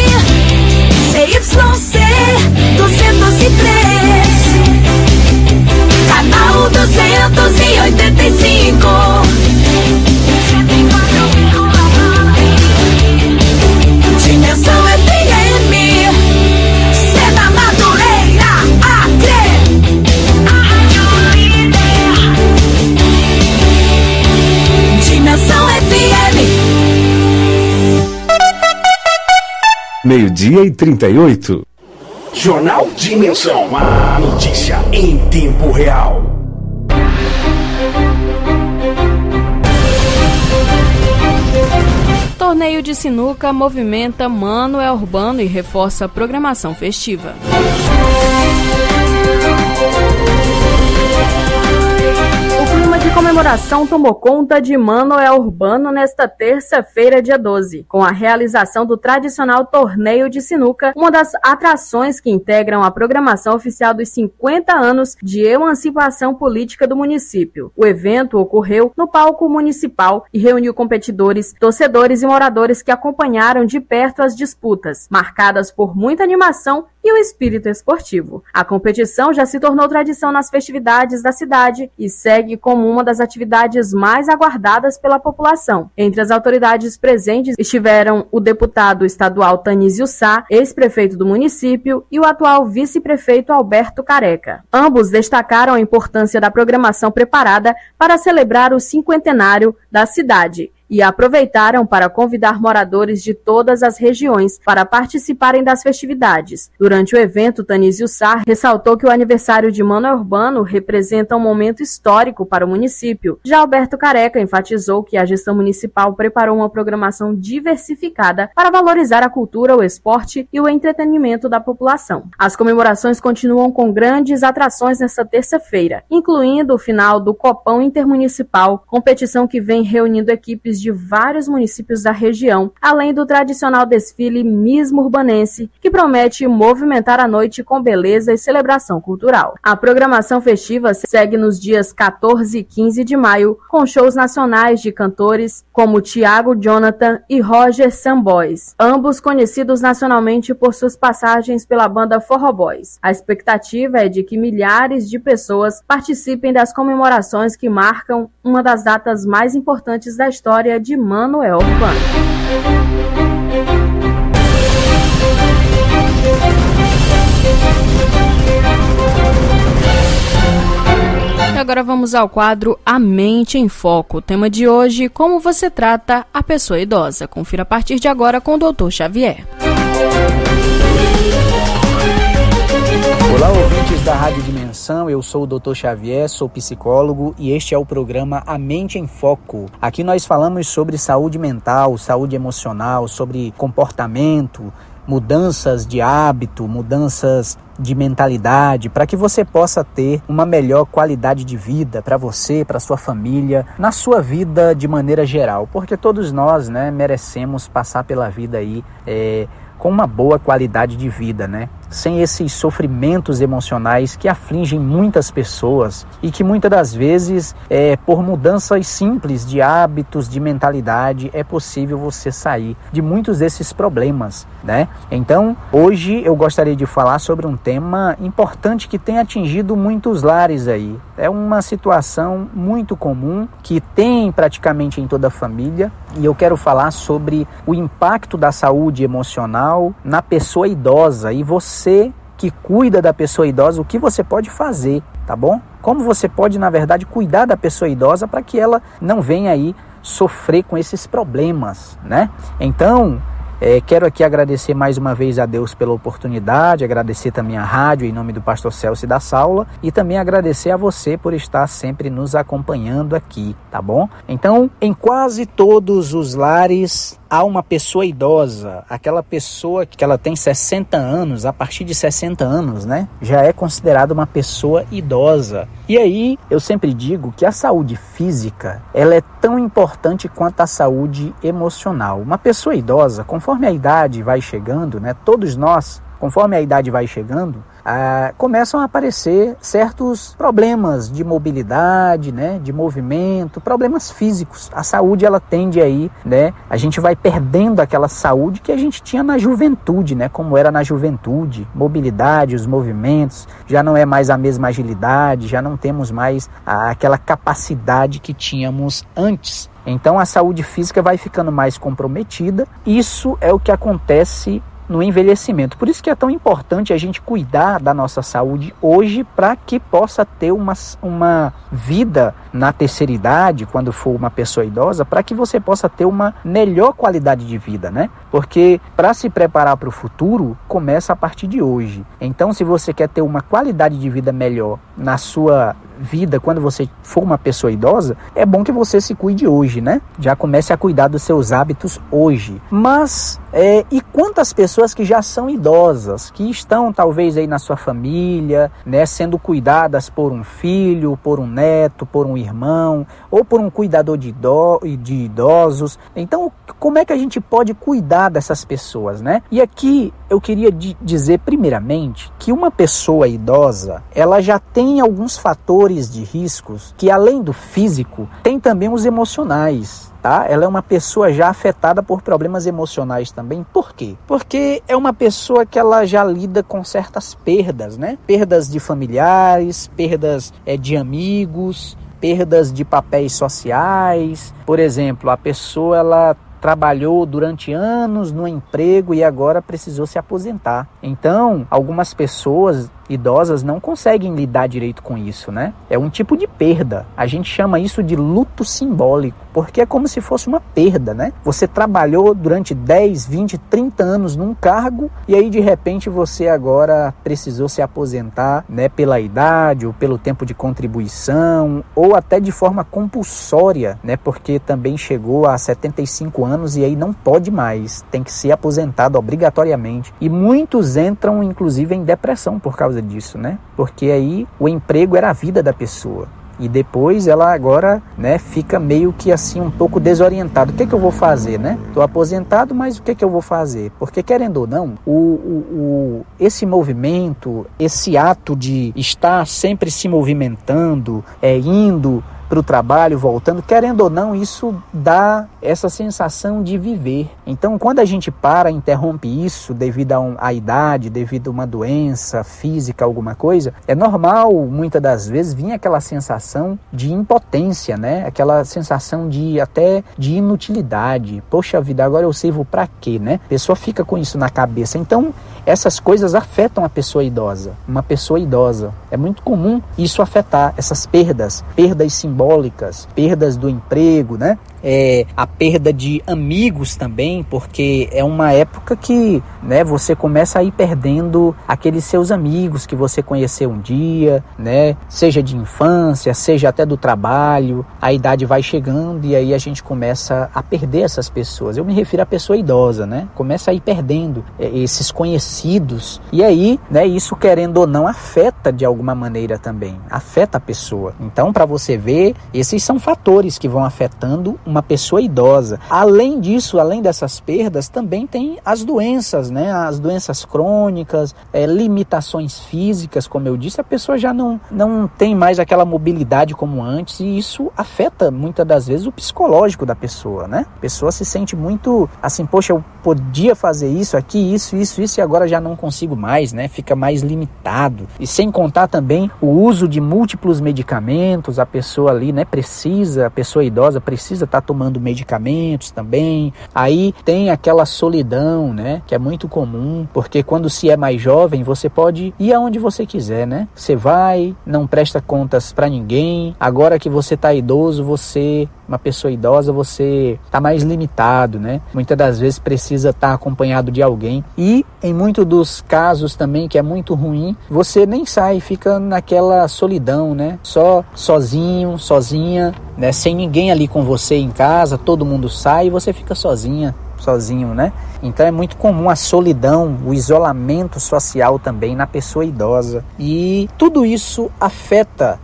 CYC 203, canal 285. Dimensão FM, Sena Madureira, Acre. Dimensão FM. 12:38. Jornal Dimensão, a notícia em tempo real. Torneio de sinuca movimenta Mano é Urbano e reforça a programação festiva. O clima de comemoração tomou conta de Mano é Urbano nesta terça-feira, dia 12, com a realização do tradicional torneio de sinuca, uma das atrações que integram a programação oficial dos 50 anos de emancipação política do município. O evento ocorreu no palco municipal e reuniu competidores, torcedores e moradores que acompanharam de perto as disputas, marcadas por muita animação e o espírito esportivo. A competição já se tornou tradição nas festividades da cidade e segue como uma das atividades mais aguardadas pela população. Entre as autoridades presentes estiveram o deputado estadual Tanísio Sá, ex-prefeito do município, e o atual vice-prefeito Alberto Careca. Ambos destacaram a importância da programação preparada para celebrar o cinquentenário da cidade e aproveitaram para convidar moradores de todas as regiões para participarem das festividades. Durante o evento, Tanísio Sá ressaltou que o aniversário de Mano é Urbano representa um momento histórico para o município. Já Alberto Careca enfatizou que a gestão municipal preparou uma programação diversificada para valorizar a cultura, o esporte e o entretenimento da população. As comemorações continuam com grandes atrações nesta terça-feira, incluindo o final do Copão Intermunicipal, competição que vem reunindo equipes mulheres de vários municípios da região, além do tradicional desfile Miss Murbanense, que promete movimentar a noite com beleza e celebração cultural. A programação festiva segue nos dias 14 e 15 de maio, com shows nacionais de cantores como Thiago Jonathan e Roger Samboys, ambos conhecidos nacionalmente por suas passagens pela banda Forró Boys. A expectativa é de que milhares de pessoas participem das comemorações que marcam uma das datas mais importantes da história de Manoel Urbano. E agora vamos ao quadro A Mente em Foco. O tema de hoje, como você trata a pessoa idosa. Confira a partir de agora com o Dr. Xavier. Olá, ouvintes da Rádio Dimensão, eu sou o Dr. Xavier, sou psicólogo e este é o programa A Mente em Foco. Aqui nós falamos sobre saúde mental, saúde emocional, sobre comportamento, mudanças de hábito, mudanças de mentalidade, para que você possa ter uma melhor qualidade de vida para você, para sua família, na sua vida de maneira geral, porque todos nós, merecemos passar pela vida aí com uma boa qualidade de vida, sem esses sofrimentos emocionais que afligem muitas pessoas e que muitas das vezes, por mudanças simples de hábitos, de mentalidade, é possível você sair de muitos desses problemas, Então, hoje eu gostaria de falar sobre um tema importante que tem atingido muitos lares aí. É uma situação muito comum que tem praticamente em toda a família e eu quero falar sobre o impacto da saúde emocional na pessoa idosa e você que cuida da pessoa idosa, o que você pode fazer, tá bom? Como você pode, na verdade, cuidar da pessoa idosa para que ela não venha aí sofrer com esses problemas, Então, quero aqui agradecer mais uma vez a Deus pela oportunidade, agradecer também a rádio em nome do pastor Celso da Saula e também agradecer a você por estar sempre nos acompanhando aqui, tá bom? Então, em quase todos os lares há uma pessoa idosa, aquela pessoa que ela tem 60 anos, a partir de 60 anos, já é considerada uma pessoa idosa. E aí, eu sempre digo que a saúde física, ela é tão importante quanto a saúde emocional. Uma pessoa idosa, conforme a idade vai chegando, todos nós, conforme a idade vai chegando, começam a aparecer certos problemas de mobilidade, de movimento, problemas físicos. A saúde, ela tende aí, a gente vai perdendo aquela saúde que a gente tinha na juventude, como era na juventude, mobilidade, os movimentos, já não é mais a mesma agilidade, já não temos mais aquela capacidade que tínhamos antes. Então a saúde física vai ficando mais comprometida. Isso é o que acontece no envelhecimento. Por isso que é tão importante a gente cuidar da nossa saúde hoje para que possa ter uma vida na terceira idade, quando for uma pessoa idosa, para que você possa ter uma melhor qualidade de vida, Porque para se preparar para o futuro, começa a partir de hoje. Então, se você quer ter uma qualidade de vida melhor na sua vida, quando você for uma pessoa idosa, é bom que você se cuide hoje, Já comece a cuidar dos seus hábitos hoje. Mas, e quantas pessoas que já são idosas, que estão talvez aí na sua família, sendo cuidadas por um filho, por um neto, por um irmão, ou por um cuidador de idosos. Então, como é que a gente pode cuidar dessas pessoas, E aqui eu queria dizer primeiramente que uma pessoa idosa, ela já tem alguns fatores de riscos que, além do físico, tem também os emocionais. Ela é uma pessoa já afetada por problemas emocionais também. Por quê? Porque é uma pessoa que ela já lida com certas perdas, Perdas de familiares, perdas de amigos, perdas de papéis sociais. Por exemplo, a pessoa ela trabalhou durante anos no emprego e agora precisou se aposentar. Então, algumas pessoas idosas não conseguem lidar direito com isso, É um tipo de perda. A gente chama isso de luto simbólico, porque é como se fosse uma perda, Você trabalhou durante 10, 20, 30 anos num cargo e aí de repente você agora precisou se aposentar, pela idade ou pelo tempo de contribuição ou até de forma compulsória, Porque também chegou a 75 anos e aí não pode mais, tem que ser aposentado obrigatoriamente. E muitos entram inclusive em depressão por causa disso, Porque aí o emprego era a vida da pessoa. E depois ela agora, né, fica meio que assim um pouco desorientada. O que eu vou fazer, né? Estou aposentado, mas o que eu vou fazer? Porque querendo ou não, esse movimento, esse ato de estar sempre se movimentando, indo para o trabalho, voltando, querendo ou não, isso dá essa sensação de viver. Então, quando a gente interrompe isso devido à idade, devido a uma doença física, alguma coisa, é normal, muitas das vezes, vir aquela sensação de impotência, né? Aquela sensação até de inutilidade. Poxa vida, agora eu sirvo para quê, né? A pessoa fica com isso na cabeça. Então, essas coisas afetam a pessoa idosa. Uma pessoa idosa. É muito comum isso afetar, essas perdas simbólicas, perdas do emprego, né? A perda de amigos também, porque é uma época que, né, você começa a ir perdendo aqueles seus amigos que você conheceu um dia, né? Seja de infância, seja até do trabalho, a idade vai chegando e aí a gente começa a perder essas pessoas. Eu me refiro à pessoa idosa, né? Começa a ir perdendo esses conhecidos e aí, né, isso querendo ou não afeta de alguma maneira também, afeta a pessoa. Então, para você ver, esses são fatores que vão afetando uma pessoa idosa. Além disso, além dessas perdas, também tem as doenças, né? As doenças crônicas, limitações físicas, como eu disse, a pessoa já não tem mais aquela mobilidade como antes e isso afeta muitas das vezes o psicológico da pessoa, né? A pessoa se sente muito assim, poxa, eu podia fazer isso aqui, isso e agora já não consigo mais, né? Fica mais limitado. E sem contar também o uso de múltiplos medicamentos, a pessoa ali, né, a pessoa idosa precisa estar tomando medicamentos também. Aí tem aquela solidão, né, que é muito comum, porque quando se é mais jovem, você pode ir aonde você quiser, né? Você vai, não presta contas para ninguém. Agora que você tá idoso, uma pessoa idosa, você tá mais limitado, né? Muitas das vezes precisa estar acompanhado de alguém. E em muitos dos casos também, que é muito ruim, você nem sai, fica naquela solidão, né? Só sozinho, sozinha, né? Sem ninguém ali com você em casa, todo mundo sai e você fica sozinho, né? Então é muito comum a solidão, o isolamento social também na pessoa idosa. E tudo isso afeta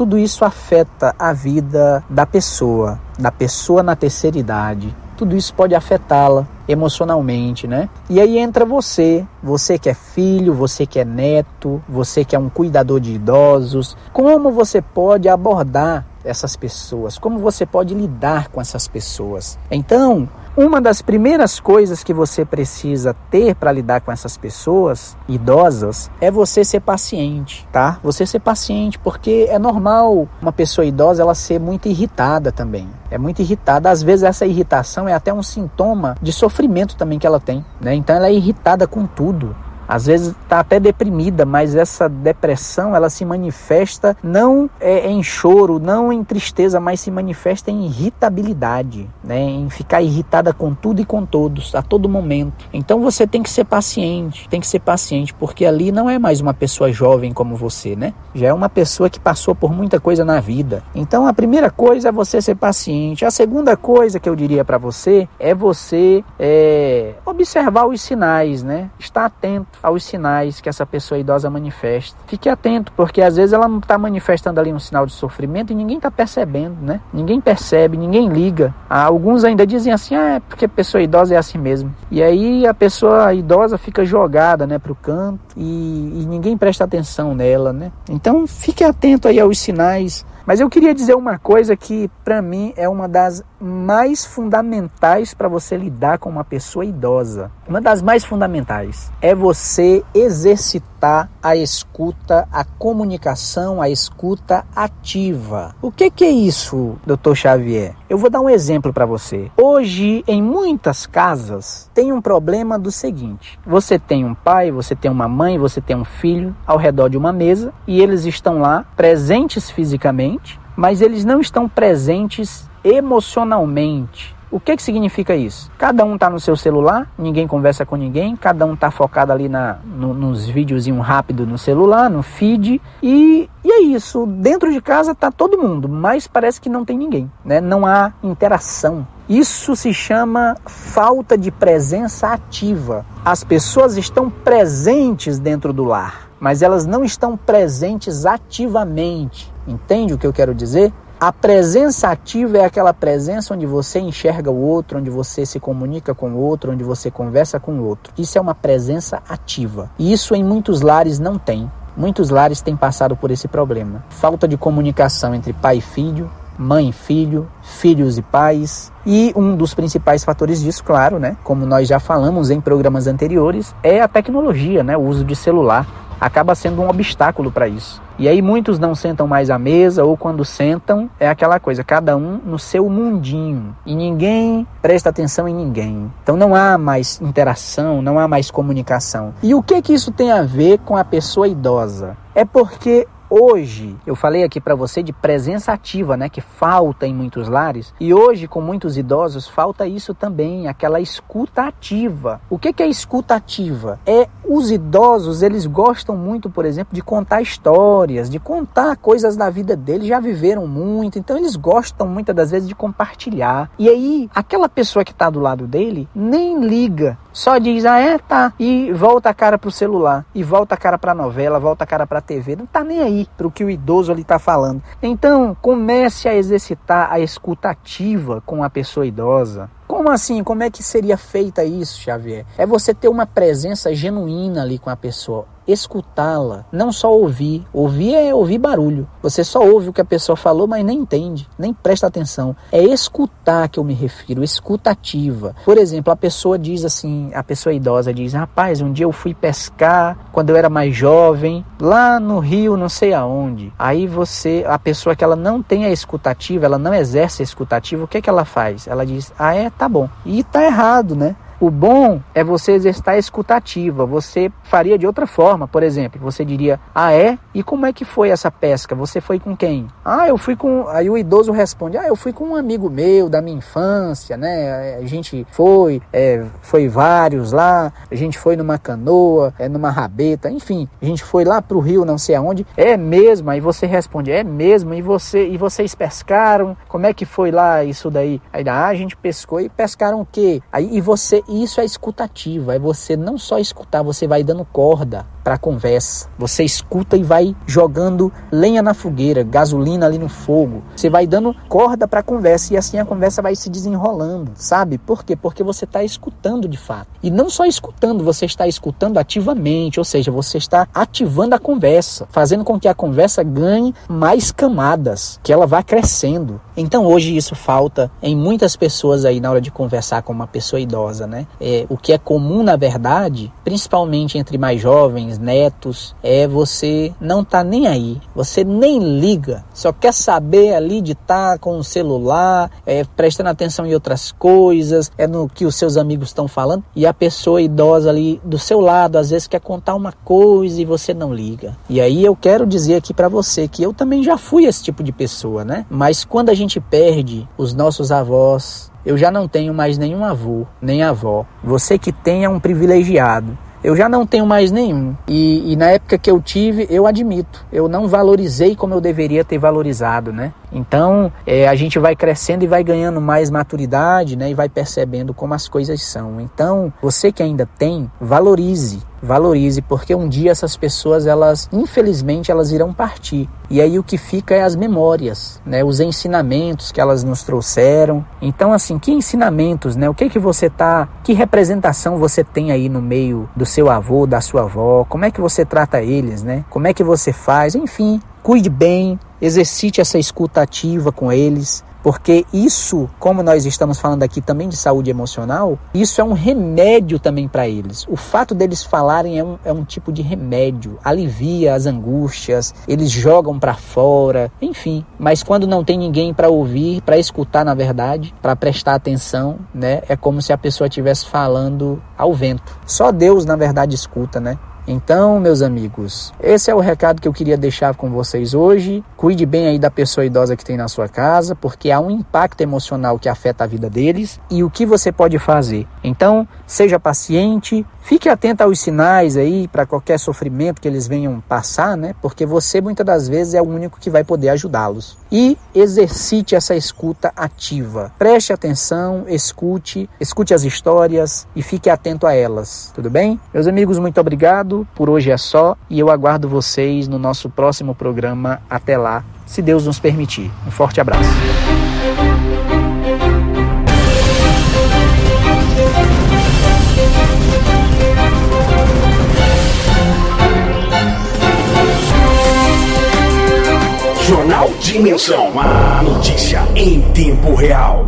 a vida da pessoa na terceira idade. Tudo isso pode afetá-la emocionalmente, né? E aí entra você que é filho, você que é neto, você que é um cuidador de idosos. Como você pode abordar essas pessoas? Como você pode lidar com essas pessoas? Então, uma das primeiras coisas que você precisa ter para lidar com essas pessoas idosas é você ser paciente, tá? Você ser paciente, porque é normal uma pessoa idosa ela ser muito irritada também. É muito irritada. Às vezes essa irritação é até um sintoma de sofrimento também que ela tem, né? Então ela é irritada com tudo. Às vezes está até deprimida, mas essa depressão ela se manifesta não em choro, não em tristeza, mas se manifesta em irritabilidade, né? Em ficar irritada com tudo e com todos, a todo momento. Então você tem que ser paciente, porque ali não é mais uma pessoa jovem como você, né? Já é uma pessoa que passou por muita coisa na vida. Então a primeira coisa é você ser paciente. A segunda coisa que eu diria para você é você observar os sinais, né? Estar atento aos sinais que essa pessoa idosa manifesta. Fique atento, porque às vezes ela não está manifestando ali um sinal de sofrimento e ninguém está percebendo, né? Ninguém percebe, ninguém liga. Alguns ainda dizem assim, é porque a pessoa idosa é assim mesmo. E aí a pessoa idosa fica jogada, né, para o canto e ninguém presta atenção nela, né? Então fique atento aí aos sinais. Mas eu queria dizer uma coisa que para mim é uma das mais fundamentais para você lidar com uma pessoa idosa. Uma das mais fundamentais é você exercitar a escuta, a comunicação, a escuta ativa. O que é isso, Dr. Xavier? Eu vou dar um exemplo para você. Hoje, em muitas casas, tem um problema do seguinte. Você tem um pai, você tem uma mãe, você tem um filho ao redor de uma mesa e eles estão lá presentes fisicamente, mas eles não estão presentes emocionalmente. O que significa isso? Cada um está no seu celular, ninguém conversa com ninguém, cada um está focado ali nos videozinhos rápidos no celular, no feed, e é isso. Dentro de casa está todo mundo, mas parece que não tem ninguém, né? Não há interação. Isso se chama falta de presença ativa. As pessoas estão presentes dentro do lar, mas elas não estão presentes ativamente. Entende o que eu quero dizer? A presença ativa é aquela presença onde você enxerga o outro, onde você se comunica com o outro, onde você conversa com o outro. Isso é uma presença ativa. E isso em muitos lares não tem. Muitos lares têm passado por esse problema. Falta de comunicação entre pai e filho, mãe e filho, filhos e pais. E um dos principais fatores disso, claro, né, como nós já falamos em programas anteriores, é a tecnologia, né, o uso de celular. Acaba sendo um obstáculo para isso. E aí muitos não sentam mais à mesa, ou quando sentam, é aquela coisa, cada um no seu mundinho. E ninguém presta atenção em ninguém. Então não há mais interação, não há mais comunicação. E o que isso tem a ver com a pessoa idosa? É porque hoje, eu falei aqui para você de presença ativa, né, que falta em muitos lares. E hoje, com muitos idosos, falta isso também, aquela escuta ativa. O que é escuta ativa? Os idosos, eles gostam muito, por exemplo, de contar histórias, de contar coisas da vida deles, já viveram muito, então eles gostam muitas das vezes de compartilhar. E aí, aquela pessoa que está do lado dele, nem liga, só diz, tá, e volta a cara pro celular, e volta a cara pra novela, volta a cara pra TV, não tá nem aí pro que o idoso ali tá falando. Então, comece a exercitar a escuta ativa com a pessoa idosa. Como assim? Como é que seria feita isso, Xavier? É você ter uma presença genuína ali com a pessoa. Escutá-la, não só ouvir. Ouvir é ouvir barulho. Você só ouve o que a pessoa falou, mas nem entende, nem presta atenção. É escutar que eu me refiro, escuta ativa. Por exemplo, a pessoa diz assim, a pessoa idosa diz, rapaz, um dia eu fui pescar quando eu era mais jovem, lá no rio, não sei aonde. Aí a pessoa que ela não tem a escutativa, ela não exerce a escutativa, o que ela faz? Ela diz, tá bom. E tá errado, né? O bom é você exercitar a escutativa. Você faria de outra forma, por exemplo, você diria, e como é que foi essa pesca? Você foi com quem? Eu fui com... Aí o idoso responde, eu fui com um amigo meu da minha infância, né? A gente foi vários lá, a gente foi numa canoa, numa rabeta, enfim, a gente foi lá pro rio, não sei aonde. É mesmo? Aí você responde, é mesmo? E vocês pescaram? Como é que foi lá isso daí? Aí, a gente pescou. E pescaram o quê? Isso é escutativa, é você não só escutar, você vai dando corda para a conversa. Você escuta e vai jogando lenha na fogueira, gasolina ali no fogo. Você vai dando corda para a conversa e assim a conversa vai se desenrolando, sabe? Por quê? Porque você está escutando de fato. E não só escutando, você está escutando ativamente, ou seja, você está ativando a conversa, fazendo com que a conversa ganhe mais camadas, que ela vá crescendo. Então hoje isso falta em muitas pessoas aí na hora de conversar com uma pessoa idosa, né? O que é comum na verdade, principalmente entre mais jovens, netos, você não tá nem aí, você nem liga, só quer saber ali de estar com o celular, prestando atenção em outras coisas, no que os seus amigos estão falando, e a pessoa idosa ali do seu lado, às vezes quer contar uma coisa e você não liga. E aí eu quero dizer aqui pra você que eu também já fui esse tipo de pessoa, né? Mas quando a gente perde os nossos avós, eu já não tenho mais nenhum avô, nem avó. Você que tem é um privilegiado. Eu já não tenho mais nenhum. E na época que eu tive, eu admito, eu não valorizei como eu deveria ter valorizado, né? Então, a gente vai crescendo e vai ganhando mais maturidade, né? E vai percebendo como as coisas são. Então, você que ainda tem, valorize, porque um dia essas pessoas, infelizmente, elas irão partir. E aí o que fica é as memórias, né? Os ensinamentos que elas nos trouxeram. Então, assim, que ensinamentos, né? O que que representação você tem aí no meio do seu avô, da sua avó? Como é que você trata eles, né? Como é que você faz? Enfim, cuide bem, exercite essa escuta ativa com eles. Porque isso, como nós estamos falando aqui também de saúde emocional, isso é um remédio também para eles. O fato deles falarem é um tipo de remédio, alivia as angústias, eles jogam para fora, enfim. Mas quando não tem ninguém para ouvir, para escutar na verdade, para prestar atenção, né, é como se a pessoa estivesse falando ao vento. Só Deus na verdade escuta, né? Então, meus amigos, esse é o recado que eu queria deixar com vocês hoje. Cuide bem aí da pessoa idosa que tem na sua casa, porque há um impacto emocional que afeta a vida deles e o que você pode fazer. Então, seja paciente, fique atento aos sinais aí para qualquer sofrimento que eles venham passar, né? Porque você muitas das vezes é o único que vai poder ajudá-los. E exercite essa escuta ativa. Preste atenção, escute as histórias e fique atento a elas. Tudo bem? Meus amigos, muito obrigado. Por hoje é só e eu aguardo vocês no nosso próximo programa. Até lá. se Deus nos permitir. Um forte abraço. Jornal Dimensão, a notícia em tempo real.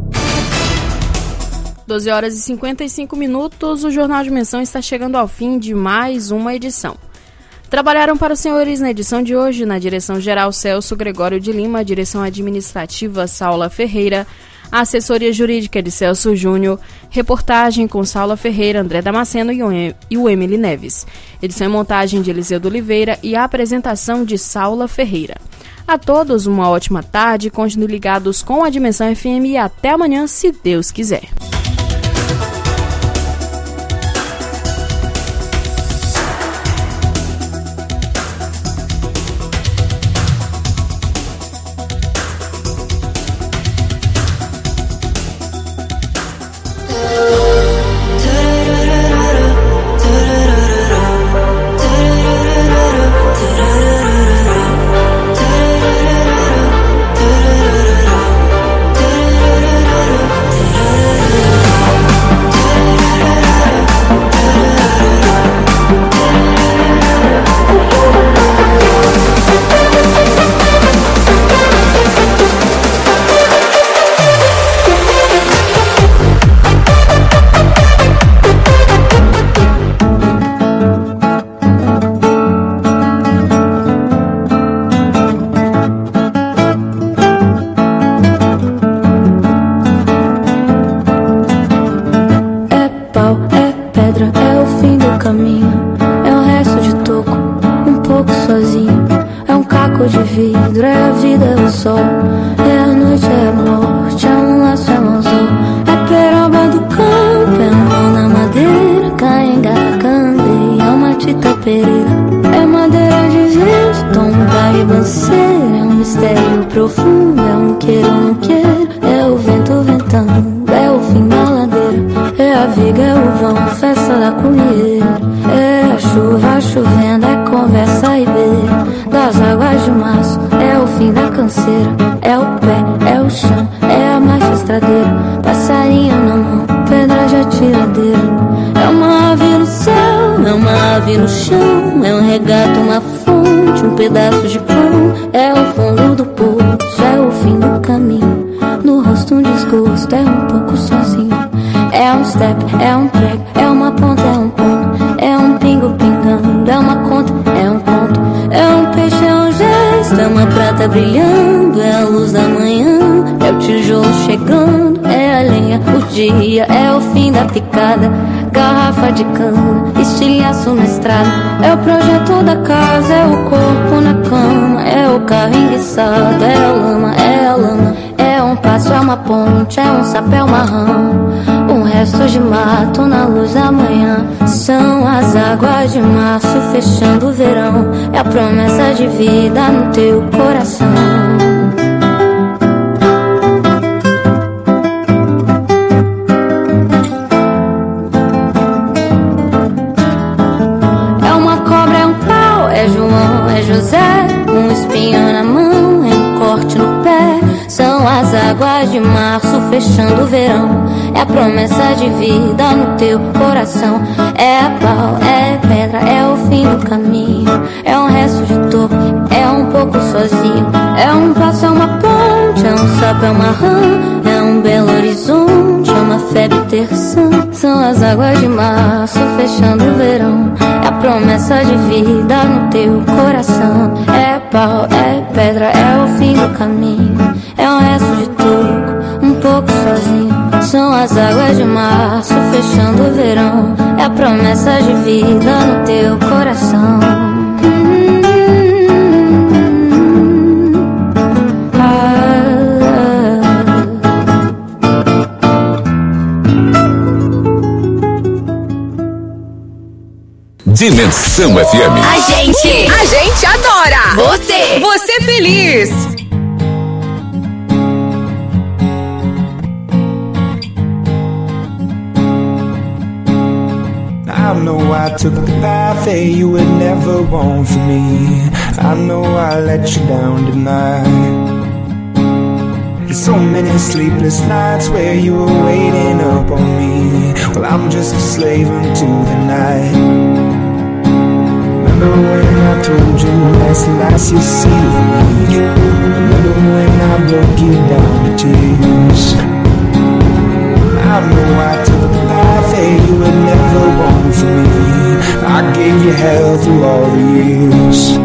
12 horas e 55 minutos, o Jornal Dimensão está chegando ao fim de mais uma edição. Trabalharam para os senhores na edição de hoje, na direção-geral Celso Gregório de Lima, direção administrativa Saula Ferreira, a assessoria jurídica de Celso Júnior, reportagem com Saula Ferreira, André Damasceno e o Emily Neves, edição e montagem de Eliseu de Oliveira e a apresentação de Saula Ferreira. A todos uma ótima tarde, continuem ligados com a Dimensão FM e até amanhã, se Deus quiser. Pedaço de pão, é o fundo do poço, é o fim do caminho. No rosto um desgosto, é um pouco sozinho. É um step, é um prego, é uma ponta, é um ponto. É um pingo pingando, é uma conta, é um ponto. É um peixe, é um gesto, é uma prata brilhando. É a luz da manhã, é o tijolo chegando. É a lenha, o dia, é o fim da picada. Garrafa de cana, estilhaço na estrada. É o projeto da casa, é o corpo na cama. É o carro enguiçado, é a lama, é a lama. É um passo, é uma ponte, é um sapo, é uma rama. Um resto de mato na luz da manhã. São as águas de março fechando o verão. É a promessa de vida no teu coração. Um espinho na mão, é um corte no pé. São as águas de março fechando o verão. É a promessa de vida no teu coração. É pau, é pedra, é o fim do caminho. É um resto de toco, é um pouco sozinho. É um passo, é uma ponte, é um sapo, é uma rã. É um belo horizonte, é uma febre terção. São as águas de março fechando o verão. É a promessa de vida no teu coração. É pau, é pedra, é o fim do caminho. É um resto de toco, um pouco sozinho. São as águas de março fechando o verão. É a promessa de vida no teu coração. Dimensão FM. A gente adora. Você feliz. I know I took the path that you would never want for me. I know I let you down tonight. There's so many sleepless nights where you were waiting up on me. Well, I'm just a slave unto the night. Remember when I told you that's the last you'll see of me? Remember when I broke you down to tears? I know I took the life that you would never want from me. I gave you hell through all the years.